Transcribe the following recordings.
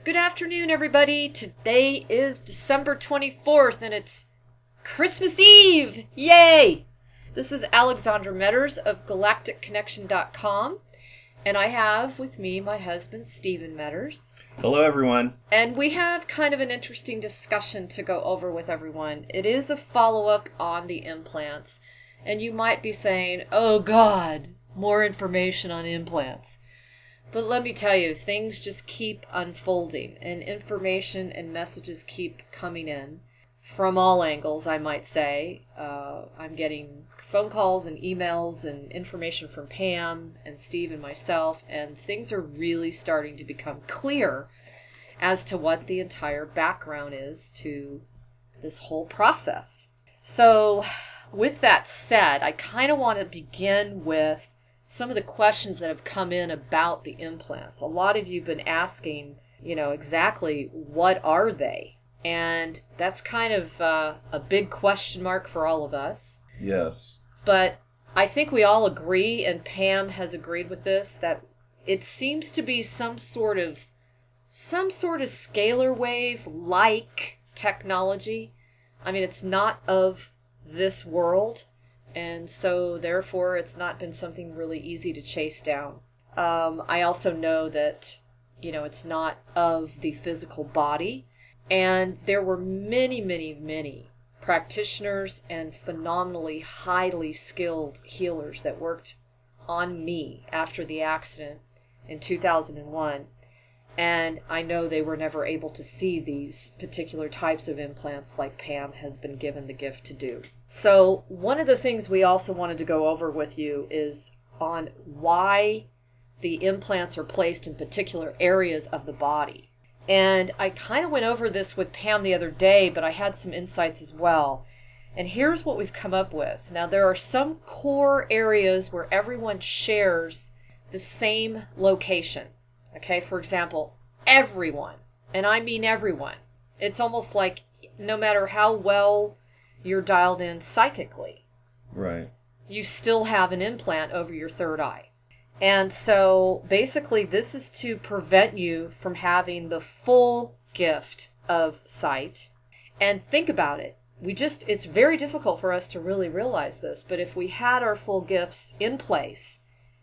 Good afternoon, everybody. Today is December 24th, and it's Christmas Eve. Yay! This is Alexandra Metters of GalacticConnection.com, and I have with me my husband, Stephen Metters. Hello, everyone. And we have kind of an interesting discussion to go over with everyone. It is a follow-up on the implants, and you might be saying, oh God, more information on implants. But let me tell you, things just keep unfolding, and information and messages keep coming in from all angles, I might say. I'm getting phone calls and emails and information from Pam and Steve and myself, and things are really starting to become clear as to what the entire background is to this whole process. So, with that said, I kind of want to begin with some of the questions that have come in about the implants. A lot of you have been asking, exactly what are they? And that's kind of a big question mark for all of us. Yes. But I think we all agree, and Pam has agreed with this, that it seems to be some sort of scalar wave-like technology. I mean, it's not of this world. And so, therefore, it's not been something really easy to chase down. I also know that, it's not of the physical body. And there were many, many, many practitioners and phenomenally highly skilled healers that worked on me after the accident in 2001. And I know they were never able to see these particular types of implants like Pam has been given the gift to do. So one of the things we also wanted to go over with you is on why the implants are placed in particular areas of the body. And I kind of went over this with Pam the other day, but I had some insights as well. And here's what we've come up with. Now, there are some core areas where everyone shares the same location. Okay, for example, everyone, and I mean everyone. It's almost like no matter how well you're dialed in psychically, Right. you still have an implant over your third eye. And so basically this is to prevent you from having the full gift of sight. And think about it. It's very difficult for us to really realize this, but if we had our full gifts in place,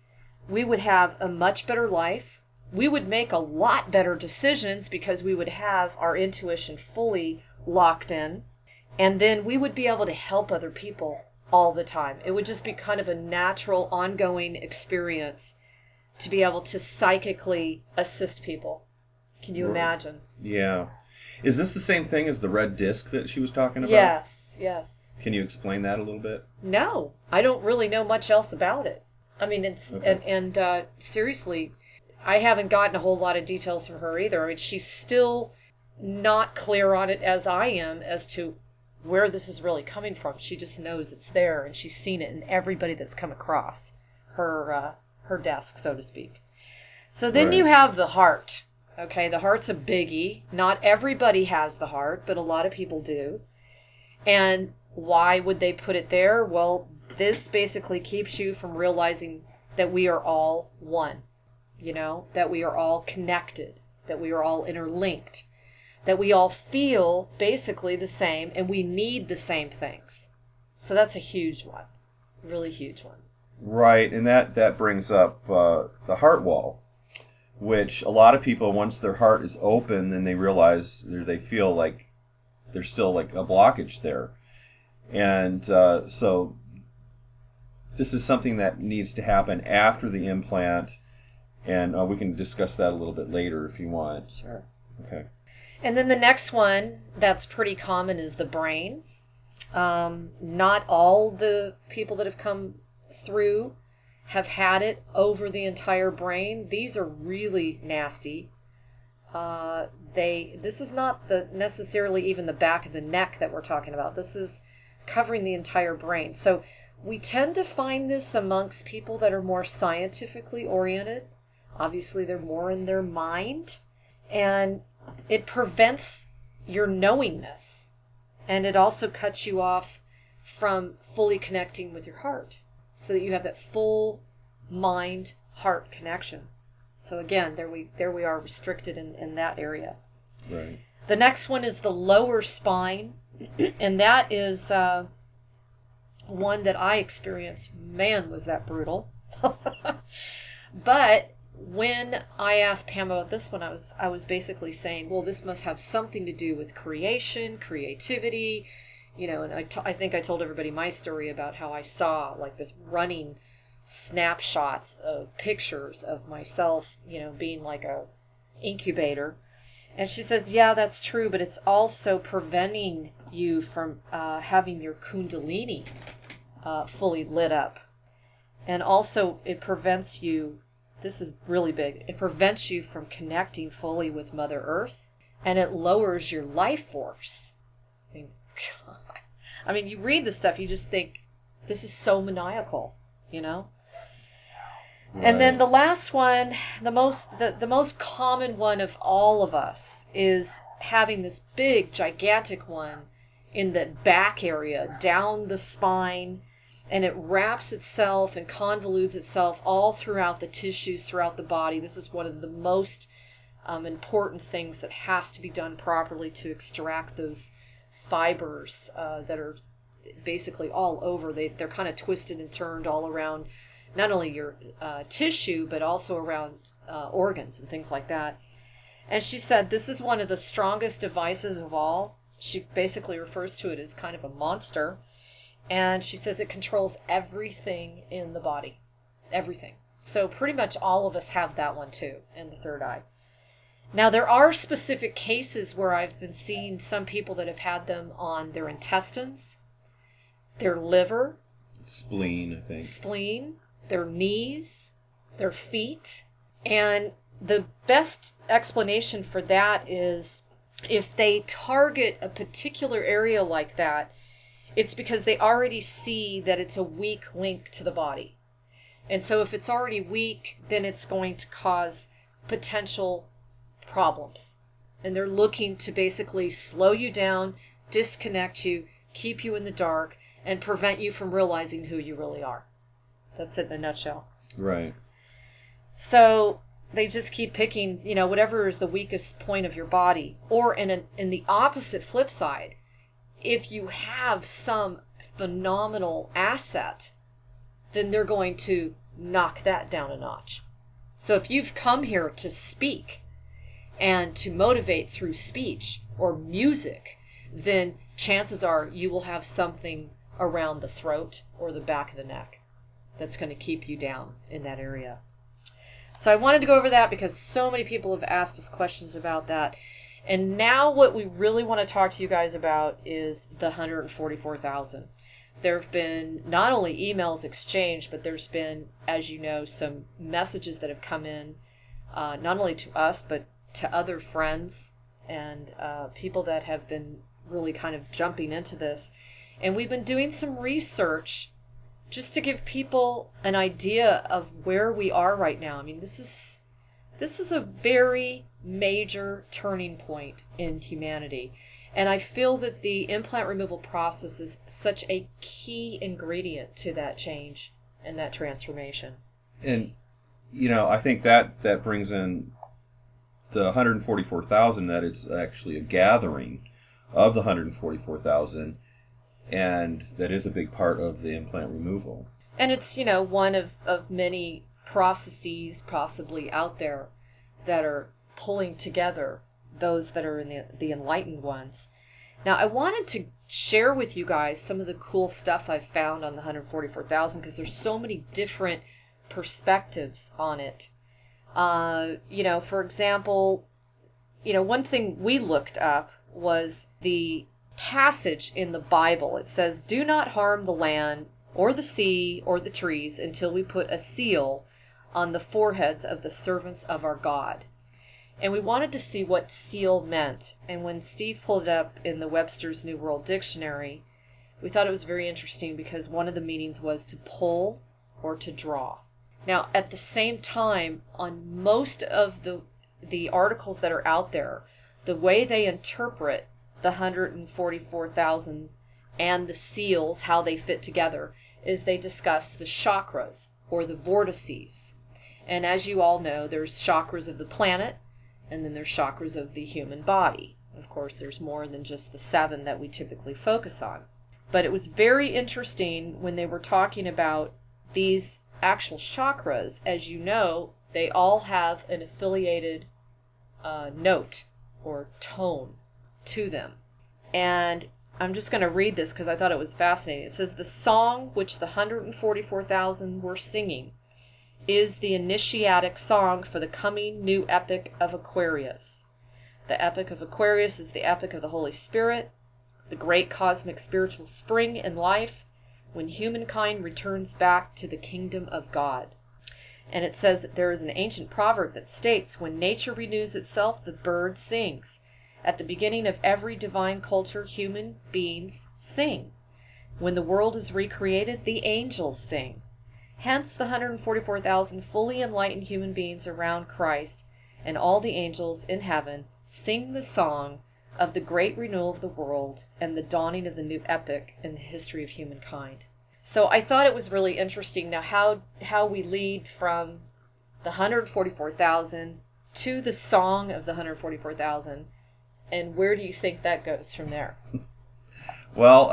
we would have a much better life. We would make a lot better decisions because we would have our intuition fully locked in. And then we would be able to help other people all the time. It would just be kind of a natural, ongoing experience to be able to psychically assist people. Can you imagine? Yeah. Is this the same thing as the red disc that she was talking about? Yes. Can you explain that a little bit? No, I don't really know much else about it. I mean, Okay. seriously, I haven't gotten a whole lot of details from her either. I mean, she's still not clear on it as I am as to where this is really coming from. She just knows it's there, and she's seen it in everybody that's come across her desk, so to speak. So then you Right. have the heart. Okay, the heart's a biggie. Not everybody has the heart, but a lot of people do. And why would they put it there? Well, this basically keeps you from realizing that we are all one. That we are all connected, that we are all interlinked, that we all feel basically the same and we need the same things. So that's a huge one, really huge one. Right, and that brings up the heart wall, which a lot of people, once their heart is open, then they realize, or they feel like there's still like a blockage there. And so this is something that needs to happen after the implant, and we can discuss that a little bit later if you want. Sure. Okay. And then the next one that's pretty common is the brain. Not all the people that have come through have had it over the entire brain. These are really nasty. This is not necessarily even the back of the neck that we're talking about. This is covering the entire brain. So we tend to find this amongst people that are more scientifically oriented. Obviously, they're more in their mind, and it prevents your knowingness, and it also cuts you off from fully connecting with your heart so that you have that full mind heart connection. So again, there we are restricted in that area. Right. The next one is the lower spine, and that is one that I experienced. Man, was that brutal. But when I asked Pam about this one, I was basically saying, well, this must have something to do with creation, creativity, and I think I told everybody my story about how I saw like this running snapshots of pictures of myself, being like a incubator. And she says, yeah, that's true, but it's also preventing you from having your kundalini fully lit up. And also it prevents you, this is really big, it prevents you from connecting fully with Mother Earth, and it lowers your life force. I mean, God. I mean, you read this stuff, you just think, this is so maniacal, Right. And then the last one, the most common one of all of us is having this big, gigantic one in the back area, down the spine, and it wraps itself and convolutes itself all throughout the tissues, throughout the body. This is one of the most important things that has to be done properly to extract those fibers that are basically all over. They're kind of twisted and turned all around, not only your tissue, but also around organs and things like that. And she said this is one of the strongest devices of all. She basically refers to it as kind of a monster. And she says it controls everything in the body. Everything. So pretty much all of us have that one too, in the third eye. Now, there are specific cases where I've been seeing some people that have had them on their intestines, their liver, Spleen, I think. spleen, their knees, their feet. And the best explanation for that is if they target a particular area like that, it's because they already see that it's a weak link to the body. And so if it's already weak, then it's going to cause potential problems. And they're looking to basically slow you down, disconnect you, keep you in the dark, and prevent you from realizing who you really are. That's it in a nutshell. Right. So they just keep picking, whatever is the weakest point of your body. Or in the opposite flip side, if you have some phenomenal asset, then they're going to knock that down a notch. So if you've come here to speak and to motivate through speech or music, then chances are you will have something around the throat or the back of the neck that's going to keep you down in that area. So I wanted to go over that because so many people have asked us questions about that. And now what we really want to talk to you guys about is the 144,000. There have been not only emails exchanged, but there's been, as you know, some messages that have come in, not only to us, but to other friends and people that have been really kind of jumping into this. And we've been doing some research just to give people an idea of where we are right now. I mean, this is a very major turning point in humanity. And I feel that the implant removal process is such a key ingredient to that change and that transformation. And, I think that brings in the 144,000, that it's actually a gathering of the 144,000, and that is a big part of the implant removal. And it's, one of many processes possibly out there that are pulling together those that are in the enlightened ones. Now, I wanted to share with you guys some of the cool stuff I've found on the 144,000 because there's so many different perspectives on it. For example, one thing we looked up was the passage in the Bible. It says, "Do not harm the land or the sea or the trees until we put a seal on the foreheads of the servants of our God." And we wanted to see what seal meant. And when Steve pulled it up in the Webster's New World Dictionary, we thought it was very interesting because one of the meanings was to pull or to draw. Now, at the same time, on most of the articles that are out there, the way they interpret the 144,000 and the seals, how they fit together, is they discuss the chakras or the vortices. And as you all know, there's chakras of the planet, and then there's chakras of the human body. Of course, there's more than just the 7 that we typically focus on. But it was very interesting when they were talking about these actual chakras. As you know, they all have an affiliated note or tone to them. And I'm just going to read this because I thought it was fascinating. It says, the song which the 144,000 were singing is the initiatic song for the coming new epoch of Aquarius. The epoch of Aquarius is the epoch of the Holy Spirit, the great cosmic spiritual spring in life, when humankind returns back to the kingdom of God. And it says there is an ancient proverb that states, when nature renews itself, the bird sings. At the beginning of every divine culture, human beings sing. When the world is recreated, the angels sing. Hence the 144,000 fully enlightened human beings around Christ and all the angels in heaven sing the song of the great renewal of the world and the dawning of the new epoch in the history of humankind. So I thought it was really interesting now how we lead from the 144,000 to the song of the 144,000, and where do you think that goes from there? Well,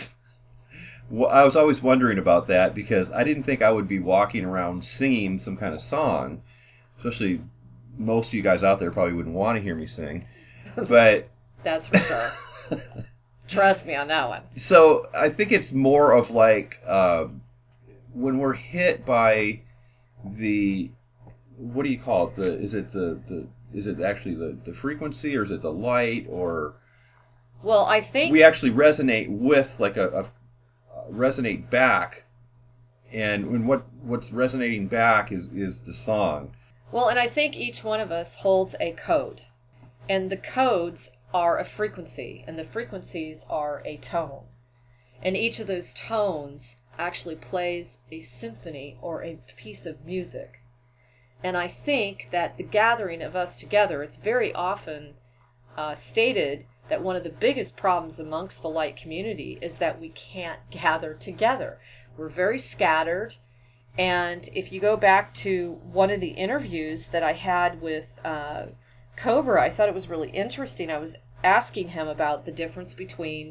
I was always wondering about that because I didn't think I would be walking around singing some kind of song. Especially most of you guys out there probably wouldn't want to hear me sing. But That's for sure. Trust me on that one. So I think it's more of like when we're hit by the, what do you call it? Is it actually the frequency, or is it the light, or Well, I think we actually resonate with like a resonate back, and what's resonating back is the song. Well, and I think each one of us holds a code. And the codes are a frequency, and the frequencies are a tone. And each of those tones actually plays a symphony or a piece of music. And I think that the gathering of us together, it's very often stated that one of the biggest problems amongst the light community is that we can't gather together. We're very scattered. And if you go back to one of the interviews that I had with Cobra, I thought it was really interesting. I was asking him about the difference between,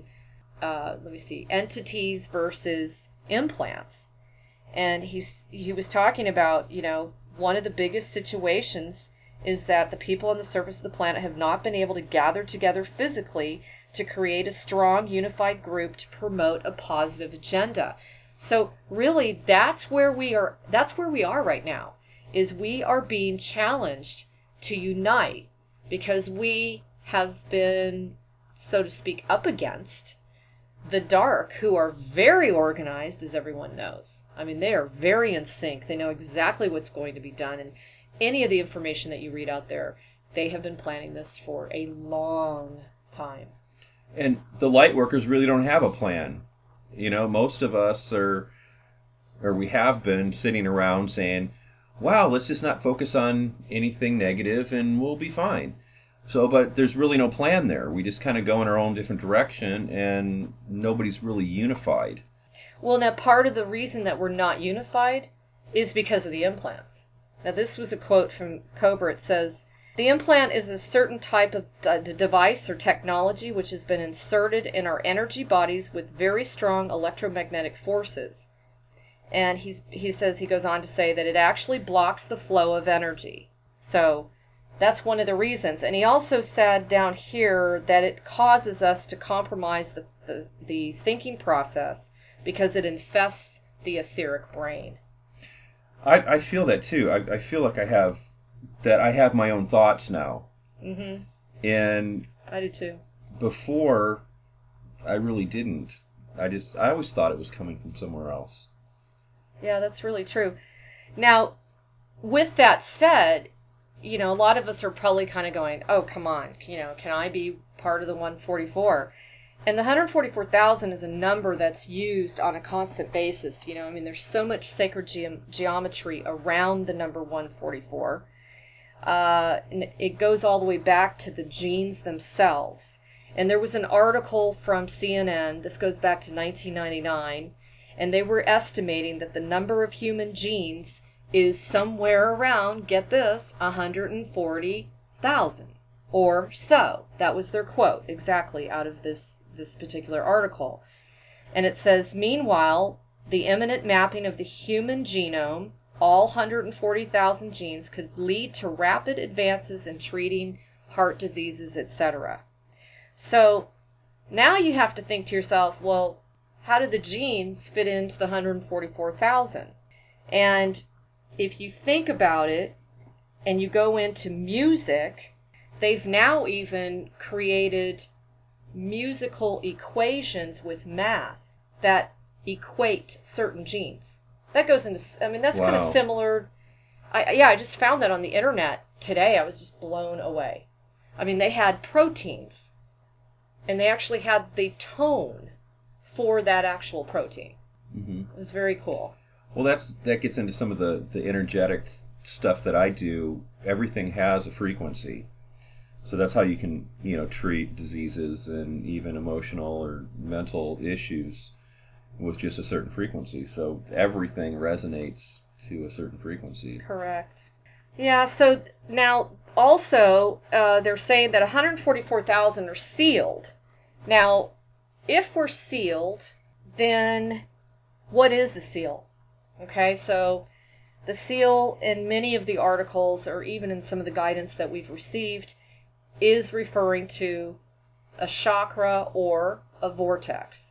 entities versus implants. And he was talking about, one of the biggest situations is that the people on the surface of the planet have not been able to gather together physically to create a strong, unified group to promote a positive agenda. So really, that's where we are right now, is we are being challenged to unite because we have been, so to speak, up against the dark, who are very organized, as everyone knows. I mean, they are very in sync. They know exactly what's going to be done. And any of the information that you read out there, they have been planning this for a long time. And the light workers really don't have a plan. Most of us we have been sitting around saying, wow, let's just not focus on anything negative and we'll be fine. So, but there's really no plan there. We just kind of go in our own different direction and nobody's really unified. Well, now part of the reason that we're not unified is because of the implants. Now, this was a quote from Cobra. It says, the implant is a certain type of device or technology which has been inserted in our energy bodies with very strong electromagnetic forces. And he goes on to say that it actually blocks the flow of energy. So that's one of the reasons. And he also said down here that it causes us to compromise the thinking process because it infests the etheric brain. I feel that too. I feel like I have my own thoughts now. Mm-hmm. And I do too. Before, I really didn't. I always thought it was coming from somewhere else. Yeah, that's really true. Now, with that said, a lot of us are probably kind of going, oh, come on, can I be part of the 144? And the 144,000 is a number that's used on a constant basis. There's so much sacred geometry around the number 144. And it goes all the way back to the genes themselves. And there was an article from CNN, this goes back to 1999, and they were estimating that the number of human genes is somewhere around, get this, 140,000 or so. That was their quote exactly out of this particular article. And it says, meanwhile, the imminent mapping of the human genome, all 140,000 genes, could lead to rapid advances in treating heart diseases, etc. So now you have to think to yourself, well, how do the genes fit into the 144,000? And if you think about it and you go into music, they've now even created musical equations with math that equate certain genes. That goes into, I mean, that's kind of similar. I just found that on the internet today. I was just blown away. I mean, they had proteins, and they actually had the tone for that actual protein. Mm-hmm. It was very cool. Well, that gets into some of the energetic stuff that I do. Everything has a frequency. So that's how you can, treat diseases and even emotional or mental issues with just a certain frequency. So everything resonates to a certain frequency. Correct. Yeah, so now also they're saying that 144,000 are sealed. Now, if we're sealed, then what is a seal? Okay, so the seal in many of the articles, or even in some of the guidance that we've received, is referring to a chakra or a vortex.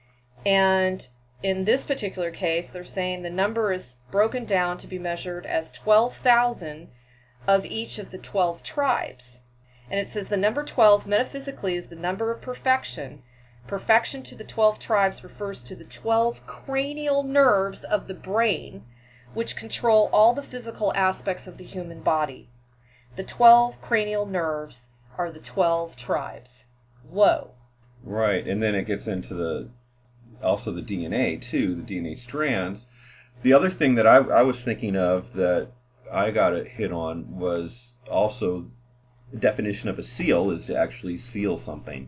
And in this particular case, they're saying the number is broken down to be measured as 12,000 of each of the 12 tribes. And it says the number 12 metaphysically is the number of perfection. Perfection to the 12 tribes refers to the 12 cranial nerves of the brain, which control all the physical aspects of the human body. The 12 cranial nerves are the 12 tribes. Whoa. Right, and then it gets into also the DNA too, the DNA strands. The other thing that I was thinking of that I got a hit on was also the definition of a seal is to actually seal something.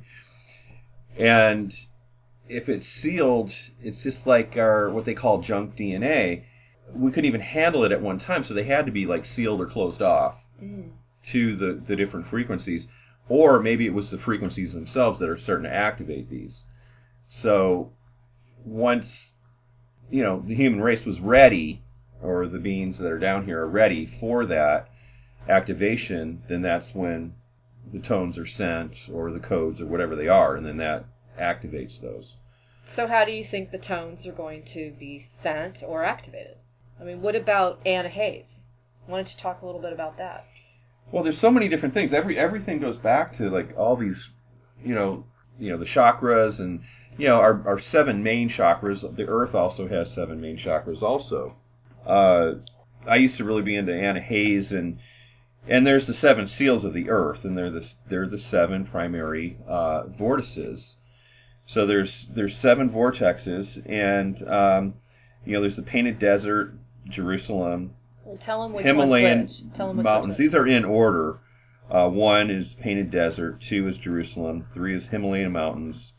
And if it's sealed, it's just like our what they call junk DNA. We couldn't even handle it at one time, so they had to be like sealed or closed off to the different frequencies. Or maybe it was the frequencies themselves that are starting to activate these. So once, the human race was ready, or the beings that are down here are ready for that activation, then that's when the tones are sent, or the codes, or whatever they are, and then that activates those. So how do you think the tones are going to be sent or activated? I mean, what about Anna Hayes? Why don't you talk a little bit about that? Well, there's so many different things. Everything goes back to like all these, the chakras and our 7 main chakras. The Earth also has 7 main chakras. Also, I used to really be into Anna Hayes and there's the 7 seals of the Earth, and they're the 7 primary vortices. So there's 7 vortexes, and there's the Painted Desert, Jerusalem. Well, tell them which Himalayan one's which. Tell them which mountains. Which. These are in order. 1 is Painted Desert, 2 is Jerusalem, 3 is Himalayan mountains,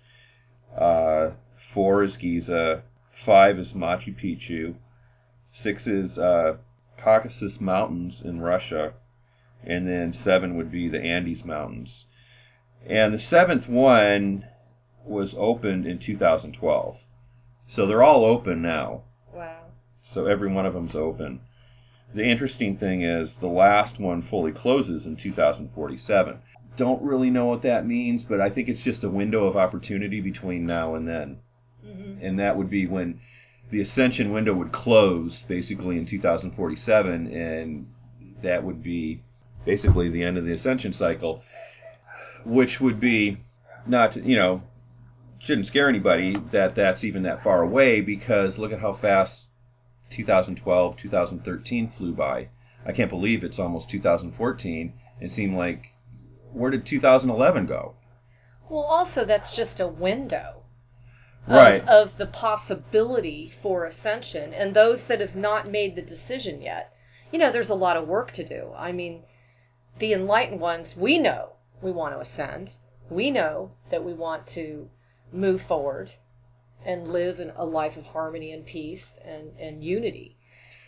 4 is Giza, 5 is Machu Picchu, 6 is Caucasus Mountains in Russia, and then 7 would be the Andes Mountains. And the 7th one was opened in 2012. So they're all open now. Wow. So every one of them's open. The interesting thing is the last one fully closes in 2047. Don't really know what that means, but I think it's just a window of opportunity between now and then. Mm-hmm. And that would be when the ascension window would close basically in 2047, and that would be basically the end of the ascension cycle, which would be not, shouldn't scare anybody that that's even that far away, because look at how fast 2012, 2013 flew by. I can't believe it's almost 2014. It seemed like, where did 2011 go? Well, also that's just a window right. of the possibility for ascension, and those that have not made the decision yet. There's a lot of work to do. I mean, the enlightened ones, we know we want to ascend. We know that we want to move forward and live in a life of harmony and peace and unity.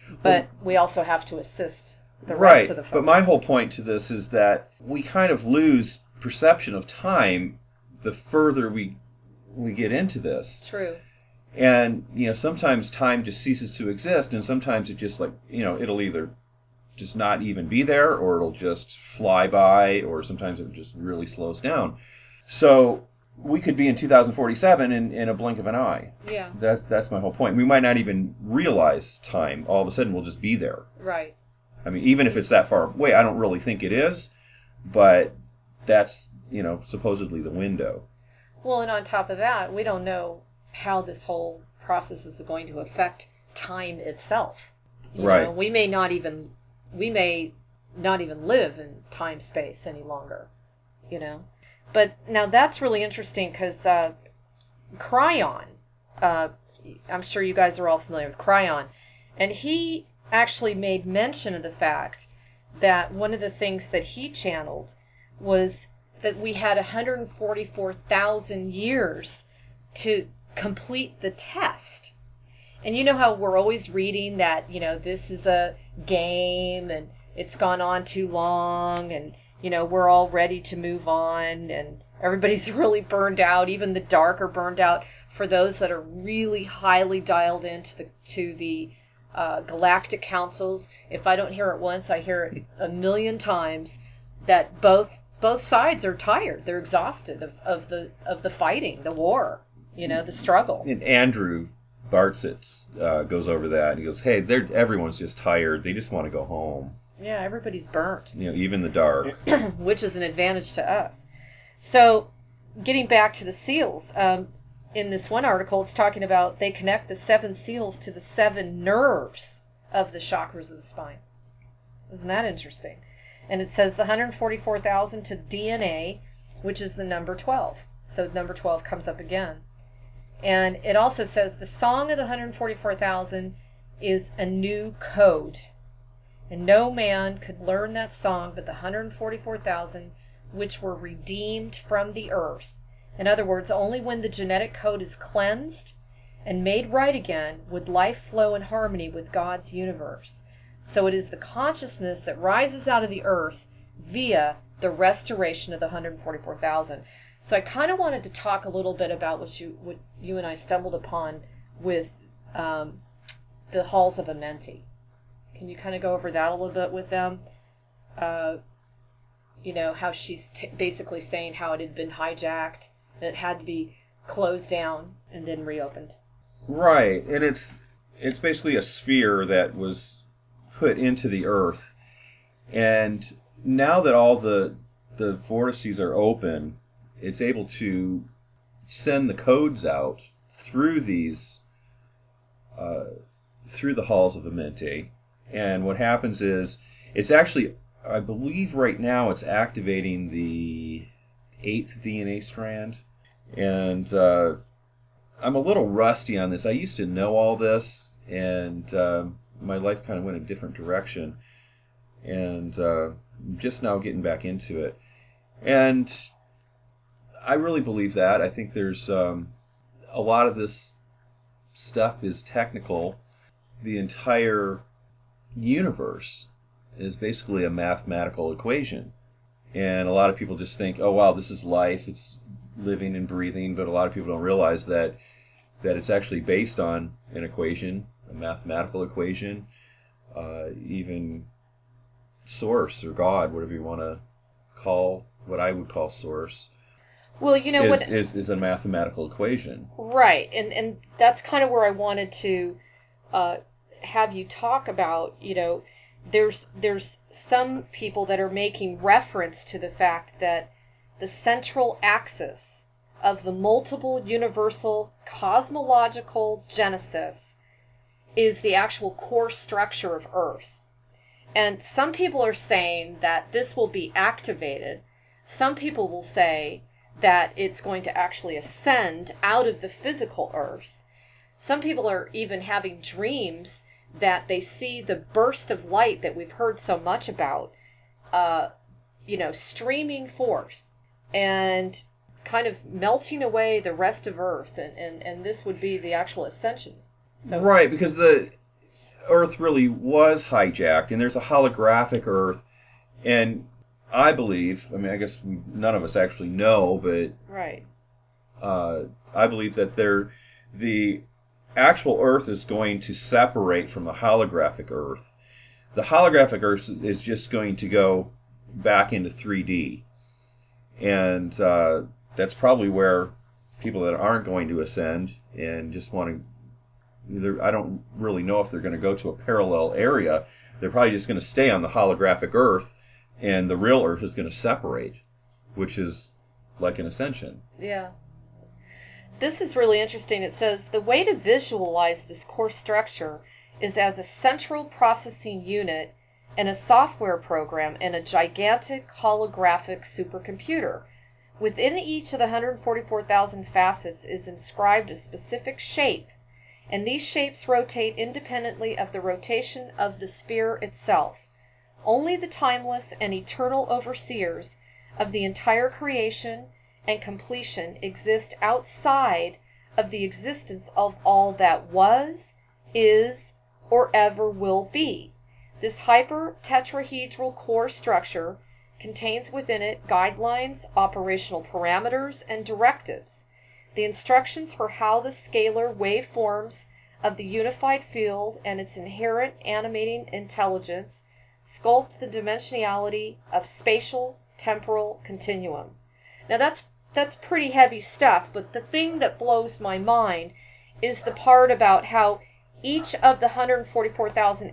But we also have to assist the rest Right. of the folks. But my whole point to this is that we kind of lose perception of time the further we get into this. True. And, sometimes time just ceases to exist, and sometimes it just it'll either just not even be there, or it'll just fly by, or sometimes it just really slows down. So we could be in 2047 in a blink of an eye. Yeah. That's my whole point. We might not even realize time. All of a sudden, we'll just be there. Right. I mean, even if it's that far away, I don't really think it is, but that's, supposedly the window. Well, and on top of that, we don't know how this whole process is going to affect time itself. Right. We may not even live in time space any longer. But now that's really interesting because Cryon, I'm sure you guys are all familiar with Cryon, and he actually made mention of the fact that one of the things that he channeled was that we had 144,000 years to complete the test. And you know how we're always reading that, this is a game and it's gone on too long and, we're all ready to move on and everybody's really burned out. Even the dark are burned out. For those that are really highly dialed into the galactic councils, if I don't hear it once, I hear it a million times, that both sides are tired. They're exhausted of the fighting, the war, the struggle. And Andrew Bartzitz goes over that, and he goes, "Hey, everyone's just tired. They just want to go home." Yeah, everybody's burnt. Even the dark. Which is an advantage to us. So, getting back to the seals, in this one article, it's talking about they connect the 7 seals to the 7 nerves of the chakras of the spine. Isn't that interesting? And it says the 144,000 to DNA, which is the number 12. So number 12 comes up again. And it also says the song of the 144,000 is a new code. And no man could learn that song but the 144,000 which were redeemed from the earth. In other words, only when the genetic code is cleansed and made right again would life flow in harmony with God's universe. So it is the consciousness that rises out of the earth via the restoration of the 144,000. So I kind of wanted to talk a little bit about what you and I stumbled upon with the halls of Amenti. Can you kind of go over that a little bit with them? How she's basically saying how it had been hijacked, and it had to be closed down and then reopened. Right, and it's basically a sphere that was put into the earth, and now that all the vortices are open, it's able to send the codes out through these through the halls of Amenti. And what happens is, it's actually, I believe right now it's activating the 8th DNA strand. And I'm a little rusty on this. I used to know all this, and my life kind of went a different direction. And I'm just now getting back into it. And I really believe that. I think there's a lot of this stuff is technical. The entire universe is basically a mathematical equation. And a lot of people just think, oh, wow, this is life. It's living and breathing. But a lot of people don't realize that it's actually based on an equation, a mathematical equation. Even source or God, whatever you want to call, what I would call source, well, is a mathematical equation. Right. And that's kind of where I wanted to have you talk about, there's some people that are making reference to the fact that the central axis of the multiple universal cosmological genesis is the actual core structure of Earth. And some people are saying that this will be activated. Some people will say that it's going to actually ascend out of the physical Earth. Some people are even having dreams that they see the burst of light that we've heard so much about, streaming forth and kind of melting away the rest of Earth. And this would be the actual ascension. So, right, because Earth really was hijacked, and there's a holographic Earth, and I believe, I mean, I guess none of us actually know, but Right. I believe that the actual Earth is going to separate from the holographic Earth. The holographic Earth is just going to go back into 3D, and that's probably where people that aren't going to ascend and just want to either, I don't really know if they're going to go to a parallel area. They're probably just going to stay on the holographic Earth, and the real Earth is going to separate, which is like an ascension. Yeah. This is really interesting. It says the way to visualize this core structure is as a central processing unit in a software program in a gigantic holographic supercomputer. Within each of the 144,000 facets is inscribed a specific shape, and these shapes rotate independently of the rotation of the sphere itself. Only the timeless and eternal overseers of the entire creation and completion exist outside of the existence of all that was, is, or ever will be. This hyper-tetrahedral core structure contains within it guidelines, operational parameters, and directives. The instructions for how the scalar waveforms of the unified field and its inherent animating intelligence sculpt the dimensionality of spatial temporal continuum. Now that's pretty heavy stuff, but the thing that blows my mind is the part about how each of the 144,000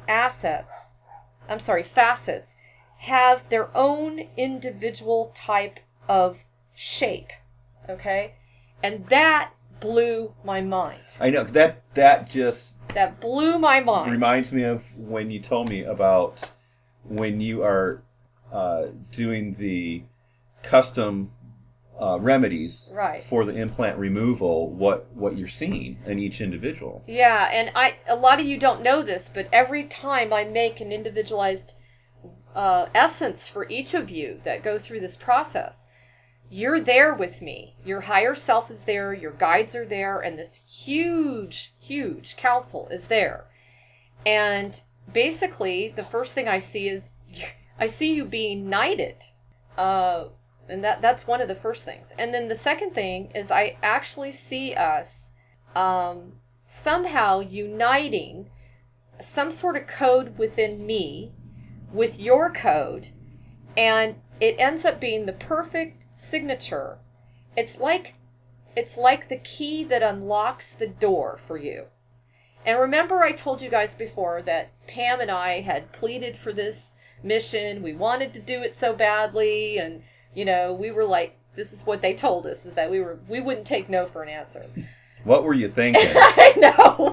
facets have their own individual type of shape. Okay? And that blew my mind. I know that just That blew my mind. reminds me of when you told me about when you are doing the custom remedies Right. for the implant removal, what you're seeing in each individual. Yeah, and a lot of you don't know this, but every time I make an individualized essence for each of you that go through this process, you're there with me. Your higher self is there, your guides are there, and this huge, huge council is there. And basically, the first thing I see is I see you being knighted. And that's one of the first things. And then the second thing is I actually see us somehow uniting some sort of code within me with your code, and it ends up being the perfect signature. It's like the key that unlocks the door for you. And remember I told you guys before that Pam and I had pleaded for this mission. We wanted to do it so badly, and we were like, this is what they told us, is that we wouldn't take no for an answer. What were you thinking? I know.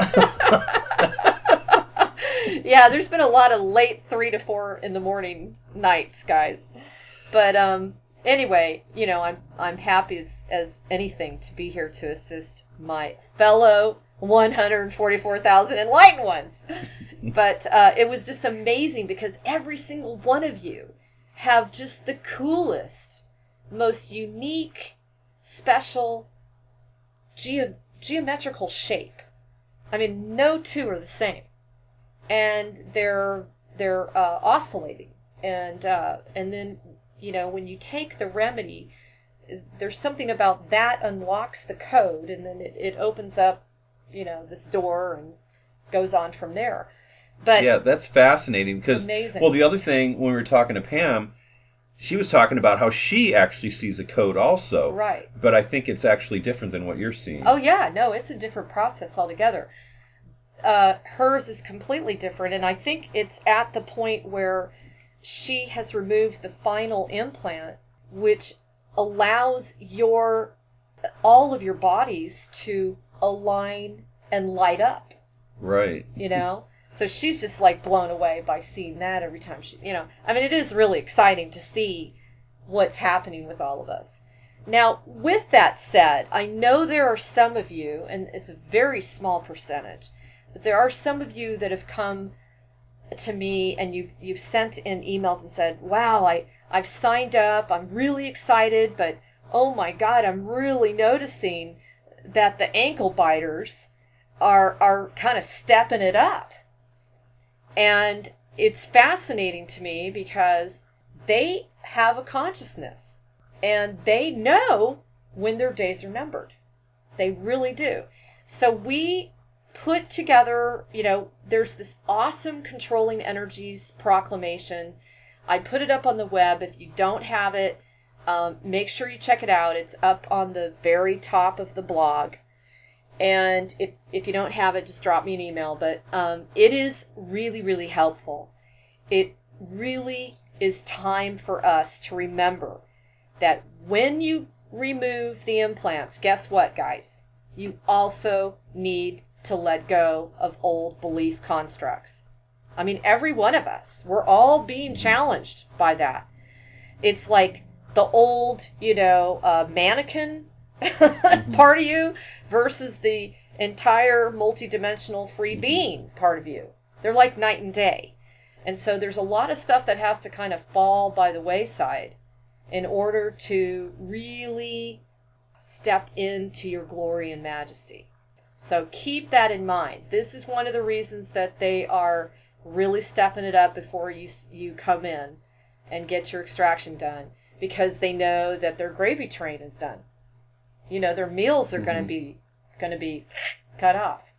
Yeah, there's been a lot of late 3 to 4 in the morning nights, guys. But anyway, I'm happy as anything to be here to assist my fellow 144,000 enlightened ones. But it was just amazing because every single one of you have just the coolest, most unique, special geometrical shape. I mean, no two are the same, and they're oscillating, and then when you take the remedy, there's something about that unlocks the code, and then it opens up this door and goes on from there. But Yeah, that's fascinating because, amazing. well, the other thing when we were talking to Pam, she was talking about how she actually sees a code also. Right. But I think it's actually different than what you're seeing. Oh yeah, no, it's a different process altogether. Hers is completely different, and I think it's at the point where she has removed the final implant, which allows all of your bodies to align and light up. Right. So she's just like blown away by seeing that every time I mean, it is really exciting to see what's happening with all of us. Now, with that said, I know there are some of you, and it's a very small percentage, but there are some of you that have come to me and you've sent in emails and said, wow, I've signed up, I'm really excited, but oh my God, I'm really noticing that the ankle biters are kind of stepping it up. And it's fascinating to me because they have a consciousness and they know when their days are numbered. They really do. So we put together, there's this awesome Controlling Energies proclamation. I put it up on the web. If you don't have it, make sure you check it out. It's up on the very top of the blog. And if you don't have it, just drop me an email. But it is really, really helpful. It really is time for us to remember that when you remove the implants, guess what, guys? You also need to let go of old belief constructs. I mean, every one of us, we're all being challenged by that. It's like the old, mannequin part of you versus the entire multidimensional free being part of you. They're like night and day. And so there's a lot of stuff that has to kind of fall by the wayside in order to really step into your glory and majesty. So keep that in mind. This is one of the reasons that they are really stepping it up before you come in and get your extraction done, because they know that their gravy train is done. Their meals are going to be cut off.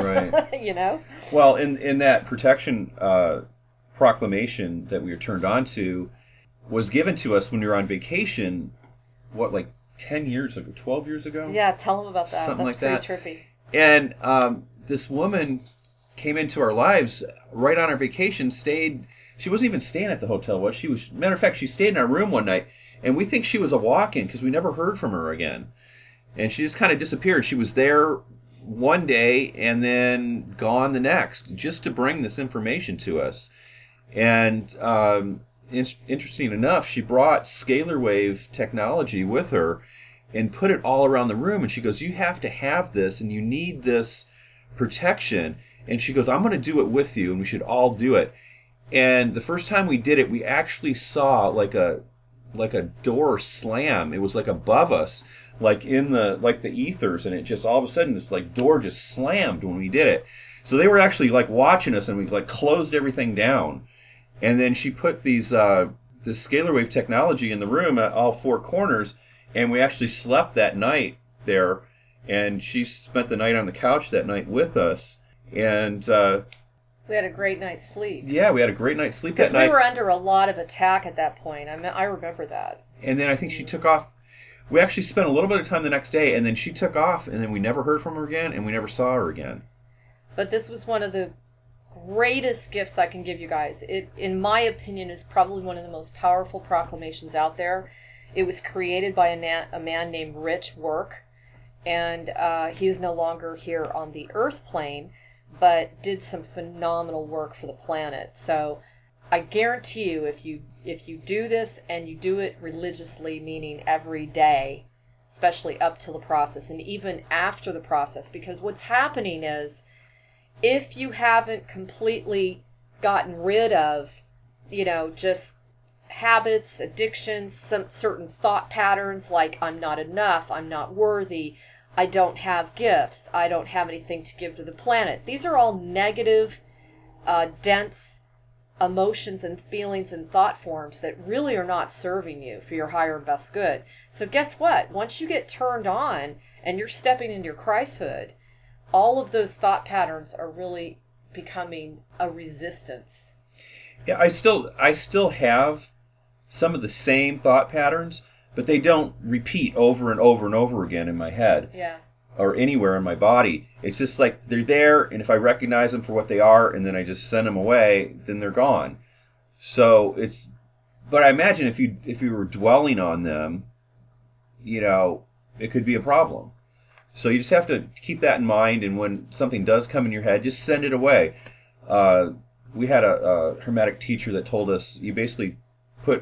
Right. Well, in that protection proclamation that we were turned on to was given to us when we were on vacation, like 10 years ago, 12 years ago? Yeah, tell them about that. Something That's like pretty trippy. And this woman came into our lives right on our vacation, stayed. She wasn't even staying at the hotel, was she? Matter of fact, she stayed in our room one night, and we think she was a walk-in because we never heard from her again. And she just kind of disappeared. She was there one day and then gone the next, just to bring this information to us. And interesting enough, she brought scalar wave technology with her and put it all around the room. And she goes, you have to have this, and you need this protection. And she goes, I'm going to do it with you, and we should all do it. And the first time we did it, we actually saw like a door slam. It was like above us, like in the ethers, and it just all of a sudden this like door just slammed when we did it. So they were actually like watching us, and we like closed everything down. And then she put this scalar wave technology in the room at all four corners, and we actually slept that night there. And she spent the night on the couch that night with us, and we had a great night's sleep. Yeah, we had a great night's sleep that night. Because we were under a lot of attack at that point. I remember that. And then I think she took off. We actually spent a little bit of time the next day, and then she took off, and then we never heard from her again, and we never saw her again. But this was one of the greatest gifts I can give you guys. It, in my opinion, is probably one of the most powerful proclamations out there. It was created by a man named Rich Work, and he is no longer here on the Earth plane, but did some phenomenal work for the planet. So I guarantee you, if you do this and you do it religiously, meaning every day, especially up to the process and even after the process, because what's happening is, if you haven't completely gotten rid of, just habits, addictions, some certain thought patterns like I'm not enough, I'm not worthy, I don't have gifts, I don't have anything to give to the planet. These are all negative, dense emotions and feelings and thought forms that really are not serving you for your higher and best good. So guess what? Once you get turned on and you're stepping into your Christhood, all of those thought patterns are really becoming a resistance. Yeah, I still have some of the same thought patterns, but they don't repeat over and over and over again in my head. Yeah. Or anywhere in my body. It's just like they're there, and if I recognize them for what they are, and then I just send them away, then they're gone. So but I imagine if you were dwelling on them, it could be a problem. So you just have to keep that in mind, and when something does come in your head, just send it away. We had a Hermetic teacher that told us you basically put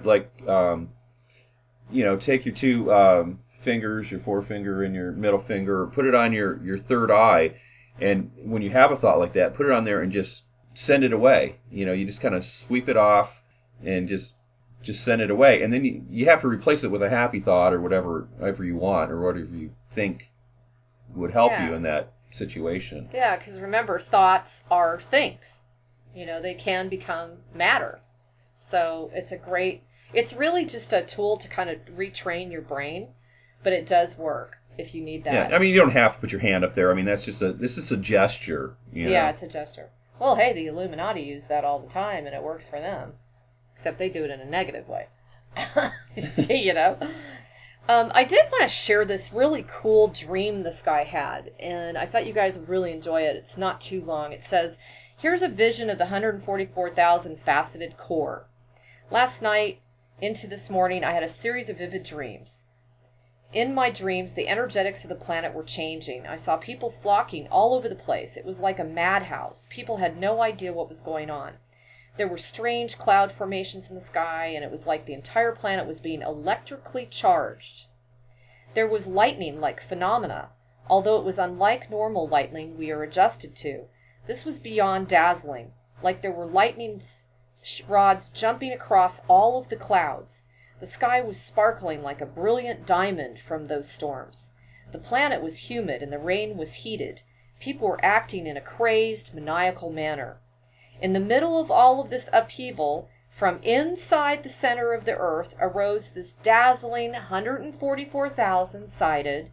take your two fingers, your forefinger and your middle finger, put it on your third eye, and when you have a thought like that, put it on there and just send it away. You just kind of sweep it off and just send it away, and then you have to replace it with a happy thought or whatever you want or whatever you think would help you in that situation. Yeah, because remember, thoughts are things. They can become matter. So it's really just a tool to kind of retrain your brain, but it does work if you need Yeah, that. I mean, you don't have to put your hand up there. I mean, this is a gesture. Yeah, it's a gesture. Well, hey, the Illuminati use that all the time, and it works for them. Except they do it in a negative way. you know? I did want to share this really cool dream this guy had, and I thought you guys would really enjoy it. It's not too long. It says, here's a vision of the 144,000 faceted core. Last night into this morning, I had a series of vivid dreams. In my dreams, the energetics of the planet were changing. I saw people flocking all over the place. It was like a madhouse. People had no idea what was going on. There were strange cloud formations in the sky, and it was like the entire planet was being electrically charged. There was lightning-like phenomena, although it was unlike normal lightning we are adjusted to. This was beyond dazzling, like there were lightning rods jumping across all of the clouds. The sky was sparkling like a brilliant diamond from those storms. The planet was humid and the rain was heated. People were acting in a crazed, maniacal manner. In the middle of all of this upheaval, from inside the center of the earth arose this dazzling 144,000-sided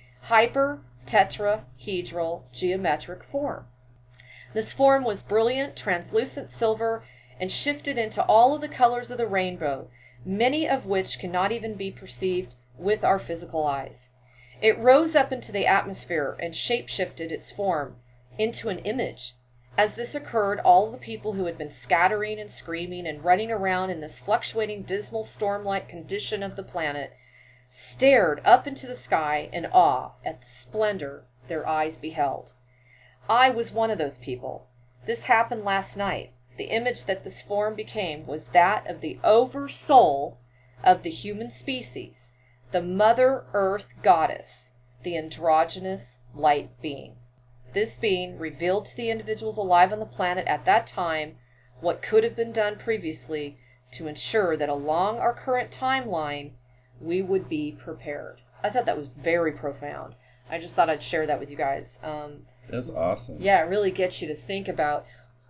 hyper-tetrahedral geometric form. This form was brilliant, translucent silver, and shifted into all of the colors of the rainbow, many of which cannot even be perceived with our physical eyes. It rose up into the atmosphere and shape-shifted its form into an image. As this occurred, all the people who had been scattering and screaming and running around in this fluctuating, dismal, storm-like condition of the planet stared up into the sky in awe at the splendor their eyes beheld. I was one of those people. This happened last night. The image that this form became was that of the oversoul of the human species, the Mother Earth Goddess, the androgynous light being. This being revealed to the individuals alive on the planet at that time what could have been done previously to ensure that along our current timeline we would be prepared. I thought that was very profound. I just thought I'd share that with you guys. That's awesome. Yeah, it really gets you to think about,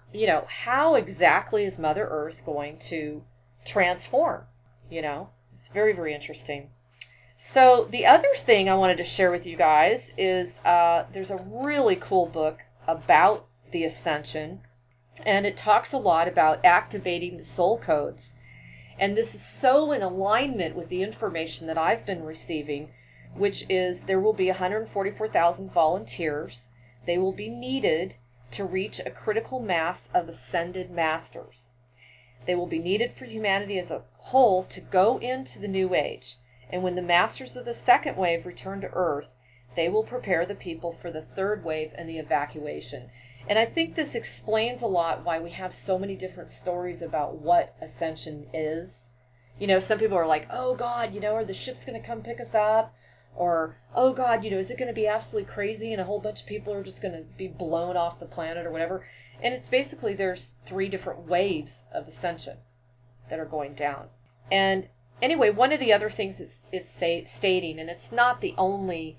how exactly is Mother Earth going to transform? It's very, very interesting. So the other thing I wanted to share with you guys is there's a really cool book about the Ascension, and it talks a lot about activating the soul codes. And this is so in alignment with the information that I've been receiving, which is there will be 144,000 volunteers. They will be needed to reach a critical mass of ascended masters. They will be needed for humanity as a whole to go into the new age. And when the masters of the second wave return to Earth, they will prepare the people for the third wave and the evacuation. And I think this explains a lot why we have so many different stories about what ascension is. Some people are like, oh God, are the ships going to come pick us up? Or, oh God, is it going to be absolutely crazy and a whole bunch of people are just going to be blown off the planet or whatever? And it's basically there's 3 different waves of ascension that are going down. And anyway, one of the other things it's stating, and it's not the only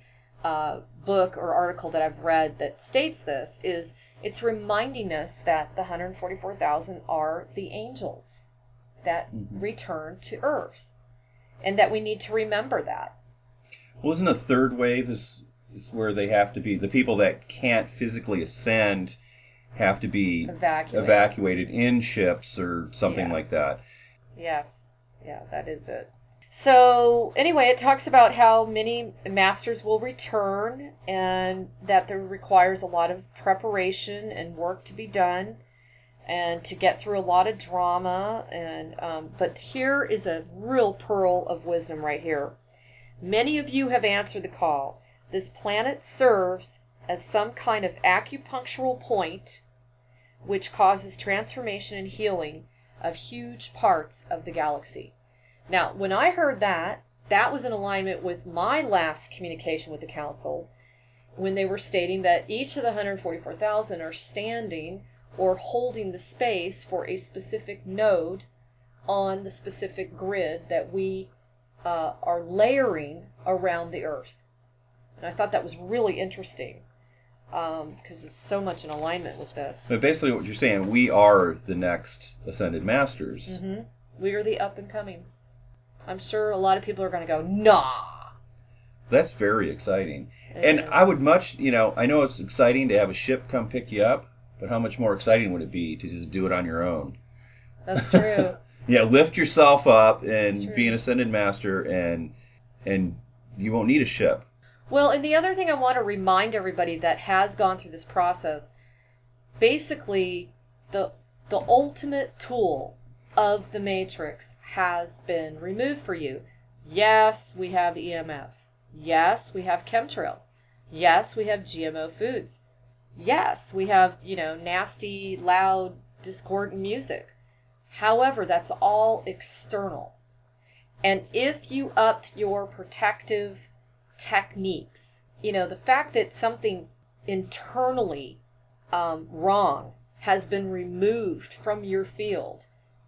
book or article that I've read that states this, is it's reminding us that the 144,000 are the angels that return to Earth, and that we need to remember that. Well, isn't a third wave is where they have to be, the people that can't physically ascend have to be evacuated in ships or something like that. Yes. Yeah, that is it. So anyway, it talks about how many masters will return and that there requires a lot of preparation and work to be done and to get through a lot of drama. But here is a real pearl of wisdom right here. Many of you have answered the call. This planet serves as some kind of acupunctural point which causes transformation and healing of huge parts of the galaxy. Now, when I heard that, that was in alignment with my last communication with the council, when they were stating that each of the 144,000 are standing or holding the space for a specific node on the specific grid that we are layering around the Earth. And I thought that was really interesting. because it's so much in alignment with this. But basically, what you're saying, we are the next ascended masters. Mm-hmm. We are the up and comings. I'm sure a lot of people are going to go, nah. That's very exciting. It And is. I would much, I know it's exciting to have a ship come pick you up, but how much more exciting would it be to just do it on your own? That's true. Yeah, lift yourself up That's and true. be an ascended master, and you won't need a ship. Well, and the other thing I want to remind everybody that has gone through this process, basically, the ultimate tool of the matrix has been removed for you. Yes, we have EMFs. Yes, we have chemtrails. Yes, we have GMO foods. Yes, we have, nasty, loud, discordant music. However, that's all external. And if you up your protective techniques, the fact that something internally wrong has been removed from your field,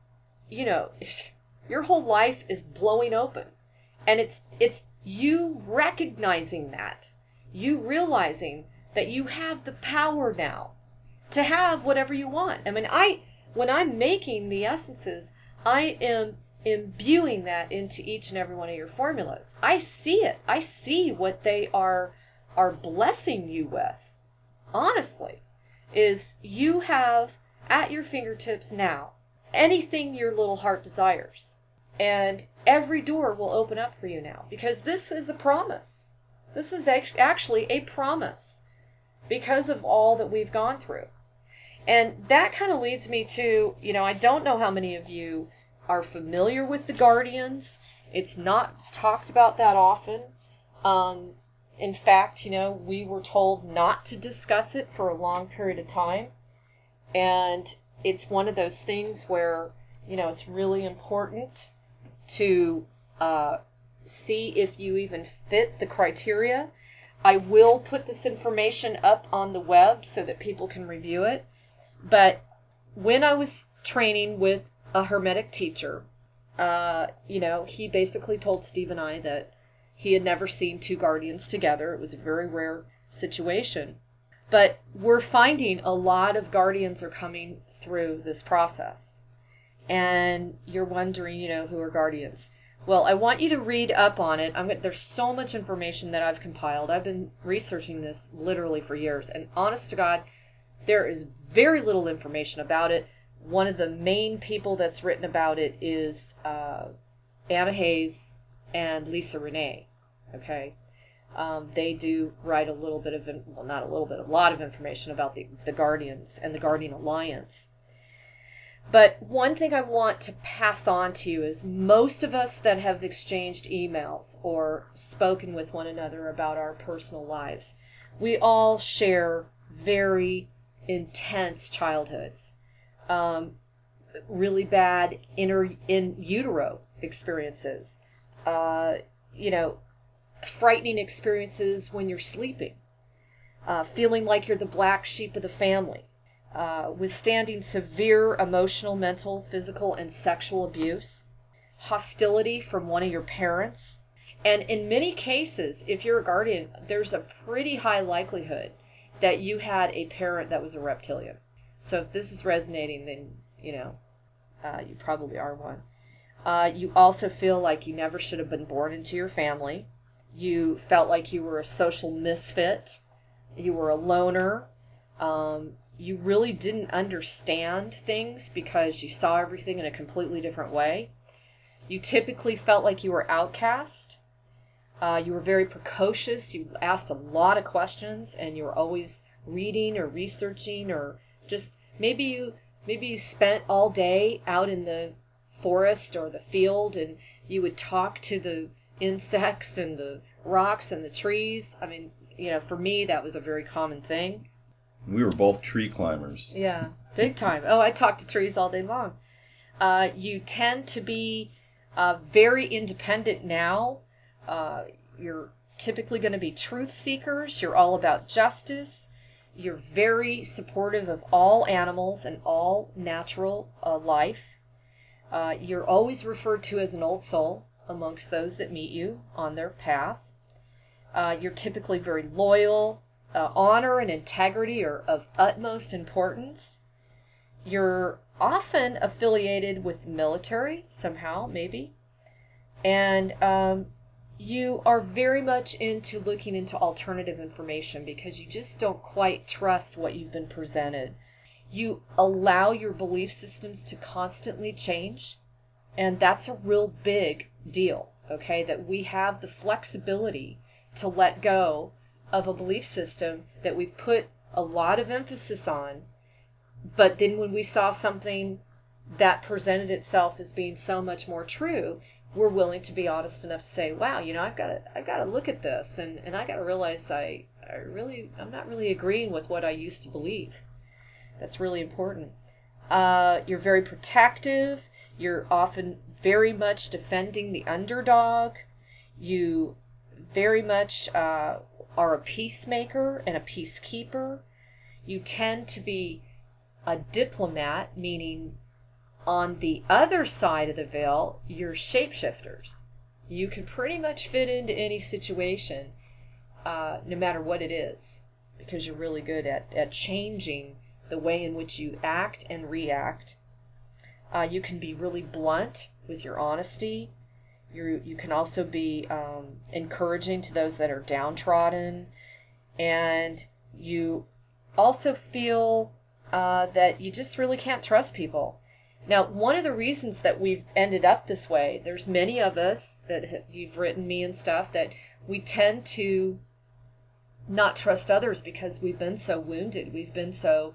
your whole life is blowing open. And it's you recognizing that, you realizing that you have the power now to have whatever you want. I mean, when I'm making the essences, I am imbuing that into each and every one of your formulas. I see it. I see what they are blessing you with. Honestly, is you have at your fingertips now anything your little heart desires. And every door will open up for you now, because this is a promise. This is actually a promise because of all that we've gone through. And that kind of leads me to, I don't know how many of you are familiar with the Guardians. It's not talked about that often. In fact, we were told not to discuss it for a long period of time. And it's one of those things where, it's really important to see if you even fit the criteria. I will put this information up on the web so that people can review it. But when I was training with a Hermetic teacher, he basically told Steve and I that he had never seen two guardians together. It was a very rare situation. But we're finding a lot of guardians are coming through this process. And you're wondering, who are guardians? Well, I want you to read up on it. There's so much information that I've compiled. I've been researching this literally for years. And honest to God, there is very little information about it. One of the main people that's written about it is Anna Hayes and Lisa Renee. Okay? They do write a little bit of, well, not a little bit, a lot of information about the Guardians and the Guardian Alliance. But one thing I want to pass on to you is most of us that have exchanged emails or spoken with one another about our personal lives, we all share very intense childhoods, really bad in utero experiences, frightening experiences when you're sleeping, feeling like you're the black sheep of the family, withstanding severe emotional, mental, physical, and sexual abuse, hostility from one of your parents. And in many cases, if you're a guardian, there's a pretty high likelihood that you had a parent that was a reptilian. So if this is resonating, then, you probably are one. You also feel like you never should have been born into your family. You felt like you were a social misfit. You were a loner. You really didn't understand things because you saw everything in a completely different way. You typically felt like you were outcast. You were very precocious. You asked a lot of questions, and you were always reading or researching, or just maybe you spent all day out in the forest or the field, and you would talk to the insects and the rocks and the trees. I mean, for me, that was a very common thing. We were both tree climbers. Yeah, big time. Oh, I talk to trees all day long. You tend to be very independent now. You're typically going to be truth seekers. You're all about justice. You're very supportive of all animals and all natural life. You're always referred to as an old soul amongst those that meet you on their path. You're typically very loyal. honor and integrity are of utmost importance. You're often affiliated with the military somehow, maybe. And you are very much into looking into alternative information because you just don't quite trust what you've been presented. You allow your belief systems to constantly change, and that's a real big deal, okay? That we have the flexibility to let go of a belief system that we've put a lot of emphasis on, but then when we saw something that presented itself as being so much more true, we're willing to be honest enough to say, wow, I've got to look at this, and I got to realize I'm not really agreeing with what I used to believe. That's really important. You're very protective. You're often very much defending the underdog. You very much are a peacemaker and a peacekeeper. You tend to be a diplomat, meaning on the other side of the veil, you're shapeshifters. You can pretty much fit into any situation, no matter what it is, because you're really good at changing the way in which you act and react. You can be really blunt with your honesty. You can also be encouraging to those that are downtrodden. And you also feel that you just really can't trust people. Now, one of the reasons that we've ended up this way, there's many of us that you've written me and stuff, that we tend to not trust others because we've been so wounded. We've been so,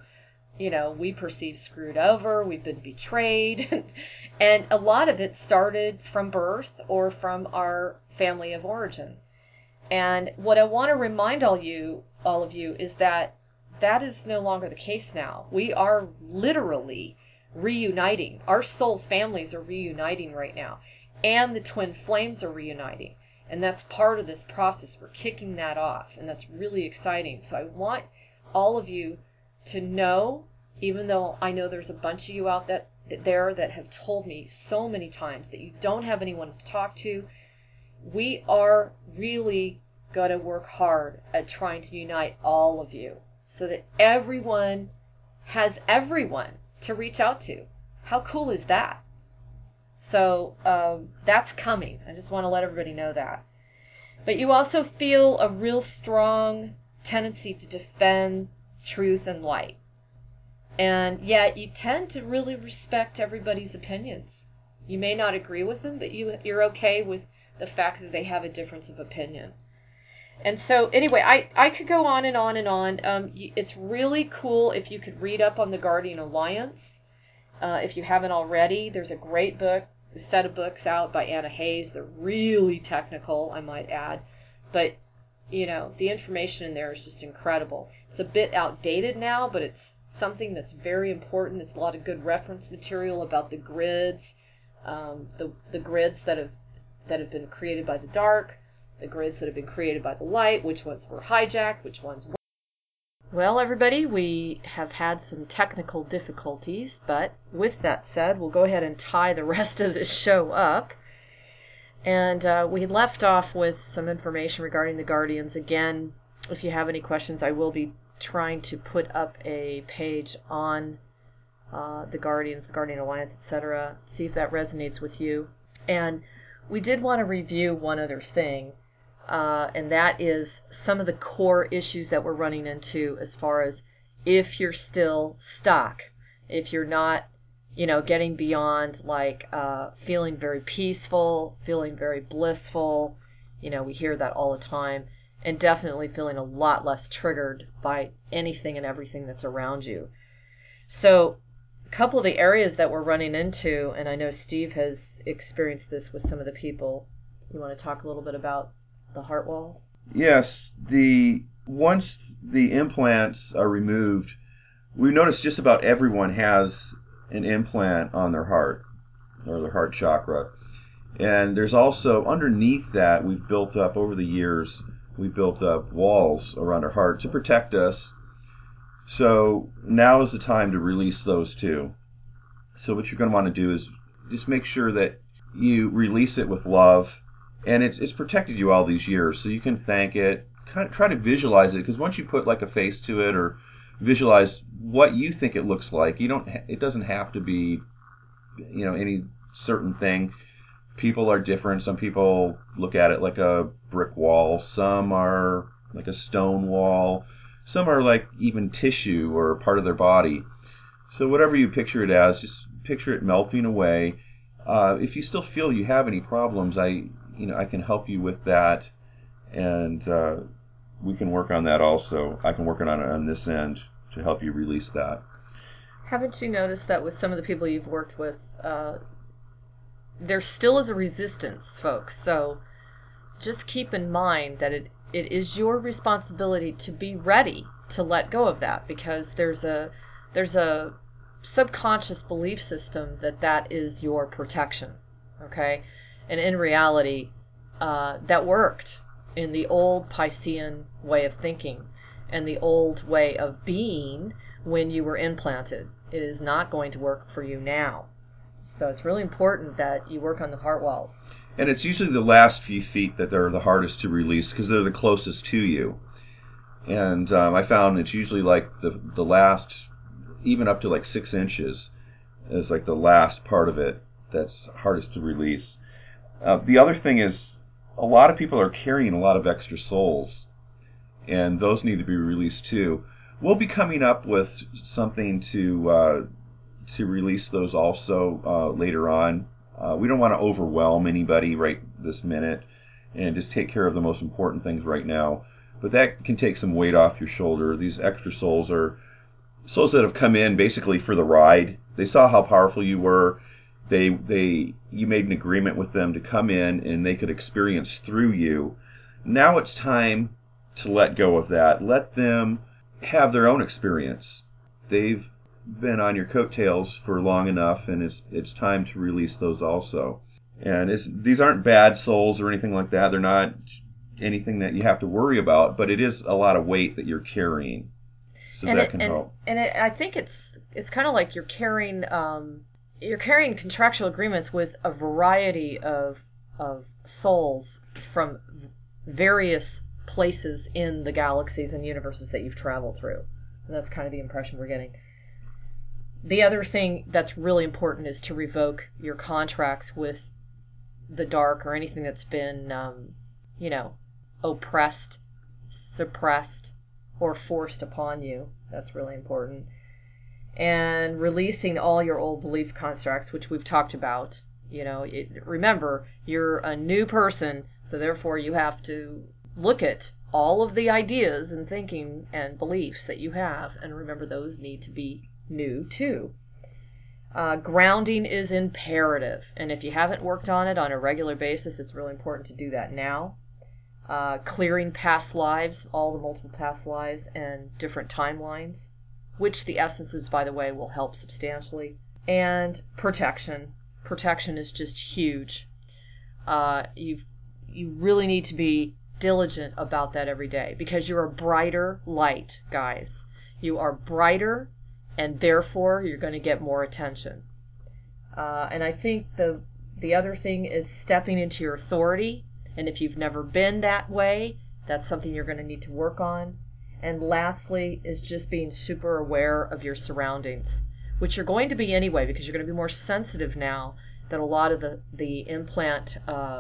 we perceive screwed over, we've been betrayed. And a lot of it started from birth or from our family of origin. And what I want to remind all of you is that is no longer the case now. We are literally reuniting. Our soul families are reuniting right now. And the twin flames are reuniting. And that's part of this process. We're kicking that off. And that's really exciting. So I want all of you to know, even though I know there's a bunch of you out there that have told me so many times that you don't have anyone to talk to, we are really going to work hard at trying to unite all of you so that everyone has everyone to reach out to. How cool is that? So that's coming. I just want to let everybody know that. But you also feel a real strong tendency to defend truth and light. And yet you tend to really respect everybody's opinions. You may not agree with them, but you're okay with the fact that they have a difference of opinion. And so anyway, I could go on and on and on. It's really cool if you could read up on the Guardian Alliance. If you haven't already, there's a great set of books out by Anna Hayes. They're really technical, I might add. But, the information in there is just incredible. It's a bit outdated now, but it's something that's very important. There's a lot of good reference material about the grids, the grids that have been created by the dark, the grids that have been created by the light, which ones were hijacked, which ones weren't. Well, everybody, we have had some technical difficulties, but with that said, we'll go ahead and tie the rest of this show up. And we left off with some information regarding the Guardians. Again, if you have any questions, I will be trying to put up a page on the Guardians, the Guardian Alliance, etc. See if that resonates with you. And we did want to review one other thing, and that is some of the core issues that we're running into as far as if you're still stuck, if you're not, getting beyond feeling very peaceful, feeling very blissful. We hear that all the time, and definitely feeling a lot less triggered by anything and everything that's around you. So a couple of the areas that we're running into, and I know Steve has experienced this with some of the people. You want to talk a little bit about the heart wall? Yes. Once the implants are removed, we notice just about everyone has an implant on their heart or their heart chakra. And there's also, underneath that, we've built up walls around our heart to protect us. So now is the time to release those too. So what you're going to want to do is just make sure that you release it with love. And it's protected you all these years, so you can thank it, kind of try to visualize it, because once you put like a face to it or visualize what you think it looks like, you don't. It doesn't have to be, any certain thing. People are different. Some people look at it like a brick wall. Some are like a stone wall. Some are like even tissue or part of their body. So whatever you picture it as, just picture it melting away. If you still feel you have any problems, I can help you with that, and we can work on that also. I can work on it on this end to help you release that. Haven't you noticed that with some of the people you've worked with, there still is a resistance, folks? So just keep in mind that it is your responsibility to be ready to let go of that, because there's a subconscious belief system that is your protection. Okay, and in reality, that worked in the old Piscean way of thinking and the old way of being when you were implanted. It is not going to work for you now. So it's really important that you work on the heart walls. And it's usually the last few feet that are the hardest to release, because they're the closest to you. And I found it's usually like the last, even up to like 6 inches, is like the last part of it that's hardest to release. The other thing is, a lot of people are carrying a lot of extra souls, and those need to be released too. We'll be coming up with something to release those also later on. We don't want to overwhelm anybody right this minute, and just take care of the most important things right now. But that can take some weight off your shoulder. These extra souls are souls that have come in basically for the ride. They saw how powerful you were. You made an agreement with them to come in, and they could experience through you. Now it's time to let go of that. Let them have their own experience. They've been on your coattails for long enough, and it's time to release those also. And these aren't bad souls or anything like that. They're not anything that you have to worry about, but it is a lot of weight that you're carrying. So and that can help. And I think it's kind of like you're carrying contractual agreements with a variety of souls from various places in the galaxies and universes that you've traveled through. And that's kind of the impression we're getting. The other thing that's really important is to revoke your contracts with the dark or anything that's been, oppressed, suppressed, or forced upon you. That's really important. And releasing all your old belief constructs, which we've talked about. Remember, you're a new person, so therefore you have to look at all of the ideas and thinking and beliefs that you have, and remember those need to be new too. Grounding is imperative, and if you haven't worked on it on a regular basis, it's really important to do that now. Clearing past lives, all the multiple past lives and different timelines, which the essences, by the way, will help substantially. And protection. Protection is just huge. You really need to be diligent about that every day, because you're a brighter light, guys. You are brighter, and therefore you're going to get more attention. And I think the other thing is stepping into your authority. And if you've never been that way, that's something you're going to need to work on. And lastly is just being super aware of your surroundings, which you're going to be anyway, because you're going to be more sensitive now that a lot of the implant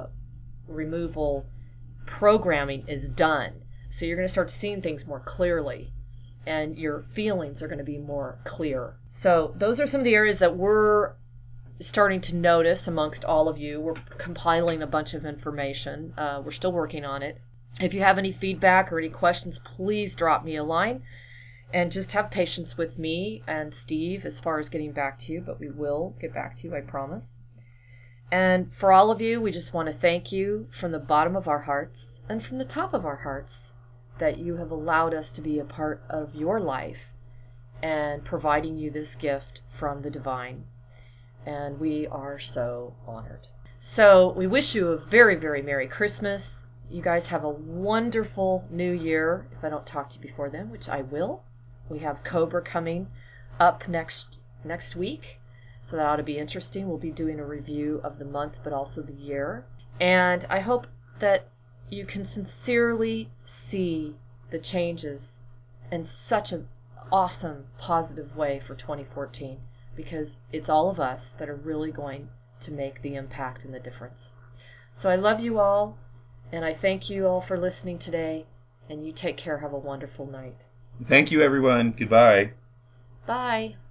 removal programming is done. So you're going to start seeing things more clearly, and your feelings are going to be more clear. So those are some of the areas that we're starting to notice amongst all of you. We're compiling a bunch of information. We're still working on it. If you have any feedback or any questions, please drop me a line, and just have patience with me and Steve as far as getting back to you, but we will get back to you, I promise. And for all of you, we just want to thank you from the bottom of our hearts and from the top of our hearts that you have allowed us to be a part of your life and providing you this gift from the divine. And we are so honored. So we wish you a very, very Merry Christmas. You guys have a wonderful New Year, if I don't talk to you before then, which I will. We have Cobra coming up next week, so that ought to be interesting. We'll be doing a review of the month, but also the year. And I hope that you can sincerely see the changes in such an awesome, positive way for 2014, because it's all of us that are really going to make the impact and the difference. So I love you all, and I thank you all for listening today, and you take care. Have a wonderful night. Thank you, everyone. Goodbye. Bye.